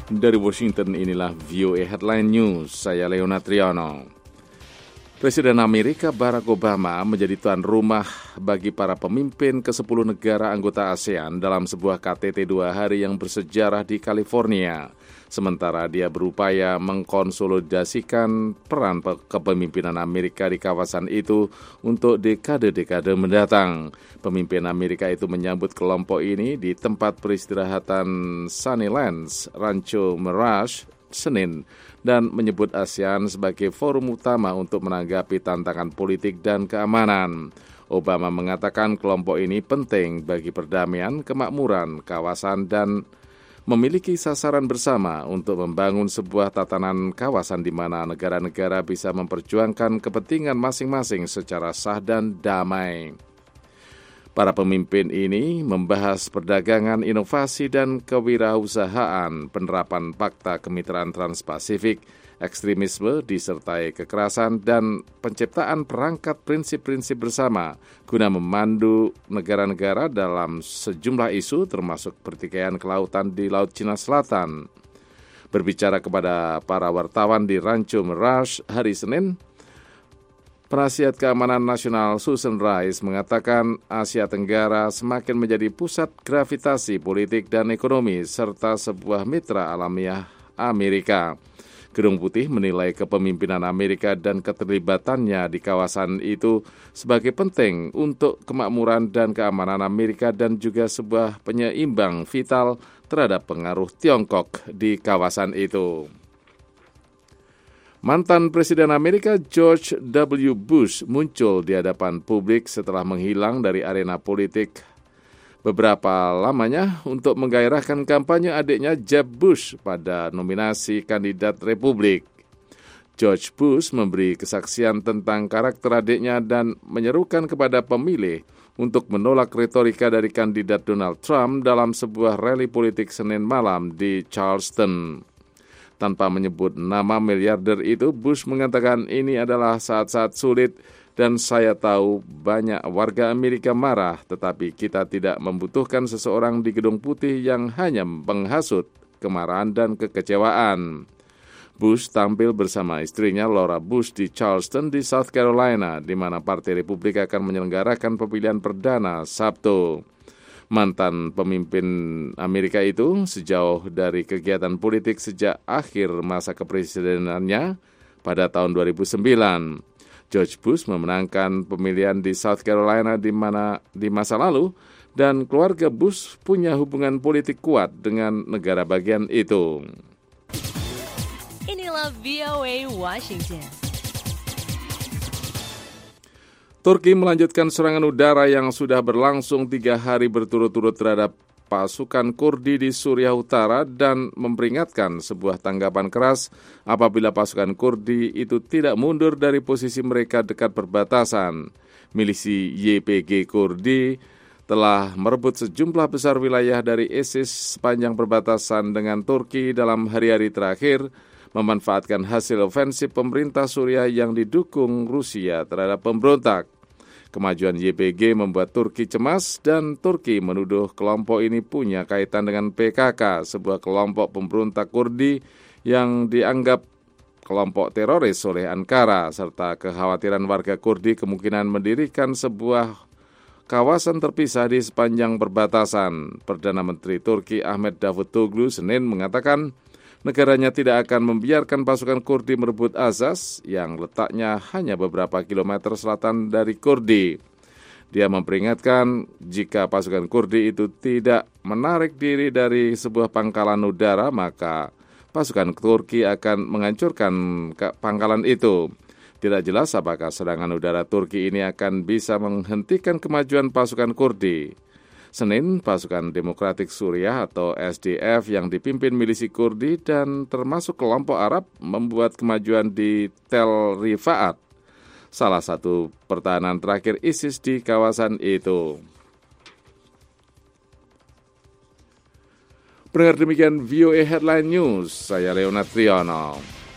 Dari Washington, inilah VOA Headline News. Saya Leonard Triono. Presiden Amerika Barack Obama menjadi tuan rumah bagi para pemimpin ke-10 negara anggota ASEAN dalam sebuah KTT 2 hari yang bersejarah di California. Sementara dia berupaya mengkonsolidasikan peran kepemimpinan Amerika di kawasan itu untuk dekade-dekade mendatang. Pemimpin Amerika itu menyambut kelompok ini di tempat peristirahatan Sunnylands, Rancho Mirage, Senin, dan menyebut ASEAN sebagai forum utama untuk menanggapi tantangan politik dan keamanan. Obama mengatakan kelompok ini penting bagi perdamaian, kemakmuran, kawasan, dan memiliki sasaran bersama untuk membangun sebuah tatanan kawasan di mana negara-negara bisa memperjuangkan kepentingan masing-masing secara sah dan damai. Para pemimpin ini membahas perdagangan, inovasi, dan kewirausahaan, penerapan Fakta Kemitraan Trans-Pasifik, ekstremisme disertai kekerasan, dan penciptaan perangkat prinsip-prinsip bersama guna memandu negara-negara dalam sejumlah isu termasuk pertikaian kelautan di Laut Cina Selatan. Berbicara kepada para wartawan di Rancho Mirage hari Senin, Penasihat Keamanan Nasional Susan Rice mengatakan Asia Tenggara semakin menjadi pusat gravitasi politik dan ekonomi serta sebuah mitra alamiah Amerika. Gedung Putih menilai kepemimpinan Amerika dan keterlibatannya di kawasan itu sebagai penting untuk kemakmuran dan keamanan Amerika dan juga sebuah penyeimbang vital terhadap pengaruh Tiongkok di kawasan itu. Mantan Presiden Amerika George W. Bush muncul di hadapan publik setelah menghilang dari arena politik beberapa lamanya untuk menggairahkan kampanye adiknya Jeb Bush pada nominasi kandidat Republik. George Bush memberi kesaksian tentang karakter adiknya dan menyerukan kepada pemilih untuk menolak retorika dari kandidat Donald Trump dalam sebuah rally politik Senin malam di Charleston. Tanpa menyebut nama miliarder itu, Bush mengatakan ini adalah saat-saat sulit dan saya tahu banyak warga Amerika marah, tetapi kita tidak membutuhkan seseorang di Gedung Putih yang hanya menghasut kemarahan dan kekecewaan. Bush tampil bersama istrinya Laura Bush di Charleston di South Carolina, di mana Partai Republik akan menyelenggarakan pemilihan perdana Sabtu. Mantan pemimpin Amerika itu sejauh dari kegiatan politik sejak akhir masa kepresidenannya pada tahun 2009. George Bush memenangkan pemilihan di South Carolina di masa lalu dan keluarga Bush punya hubungan politik kuat dengan negara bagian itu. Inilah VOA Washington. Turki melanjutkan serangan udara yang sudah berlangsung 3 hari berturut-turut terhadap pasukan Kurdi di Suriah Utara dan memperingatkan sebuah tanggapan keras apabila pasukan Kurdi itu tidak mundur dari posisi mereka dekat perbatasan. Milisi YPG Kurdi telah merebut sejumlah besar wilayah dari ISIS sepanjang perbatasan dengan Turki dalam hari-hari terakhir, memanfaatkan hasil ofensif pemerintah Suriah yang didukung Rusia terhadap pemberontak. Kemajuan YPG membuat Turki cemas dan Turki menuduh kelompok ini punya kaitan dengan PKK, sebuah kelompok pemberontak Kurdi yang dianggap kelompok teroris oleh Ankara, serta kekhawatiran warga Kurdi kemungkinan mendirikan sebuah kawasan terpisah di sepanjang perbatasan. Perdana Menteri Turki Ahmet Davutoglu Senin mengatakan negaranya tidak akan membiarkan pasukan Kurdi merebut Azaz yang letaknya hanya beberapa kilometer selatan dari Kurdi. Dia memperingatkan jika pasukan Kurdi itu tidak menarik diri dari sebuah pangkalan udara, maka pasukan Turki akan menghancurkan pangkalan itu. Tidak jelas apakah serangan udara Turki ini akan bisa menghentikan kemajuan pasukan Kurdi. Senin, pasukan Demokratik Suriah atau SDF yang dipimpin milisi Kurdi dan termasuk kelompok Arab membuat kemajuan di Tel Rifaat, salah satu pertahanan terakhir ISIS di kawasan itu. Pendengar, demikian VOA Headline News, saya Leonard Triono.